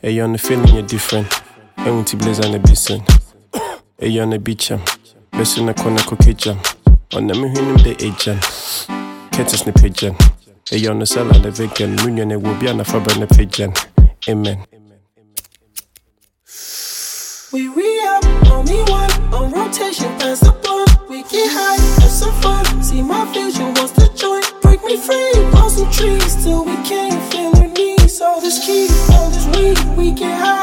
Hey, on the feeling you're different. I want to blaze on the basin. Hey, on the beach, best in the corner, cookie jam. On the him the agent. Can't snip pigeon. Hey, on the salad, the vegan. Munion, it will be on the fabric and the pigeon. Amen. We re-up, only one, on rotation, pass the blunt. We get high, have some fun, see my vision, wants to join. Break me free, plant some trees, till we can't feel our knees. All this key, all this weed, we get high.